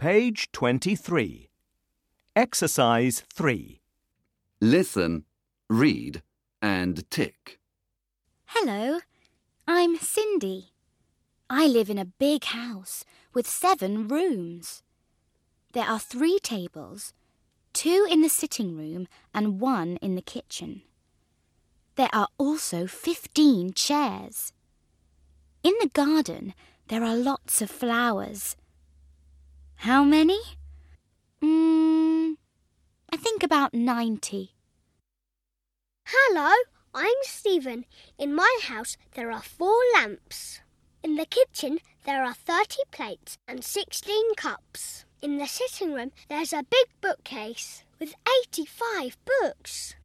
Page 23. Exercise 3. Listen, read and tick. Hello, I'm Cindy. I live in a big house with 7 rooms. There are 3 tables, 2 in the sitting room and 1 in the kitchen. There are also 15 chairs. In the garden, there are lots of flowers. How many? I think about 90. Hello, I'm Stephen. In my house there are 4 lamps. In the kitchen there are 30 plates and 16 cups. In the sitting room there's a big bookcase with 85 books.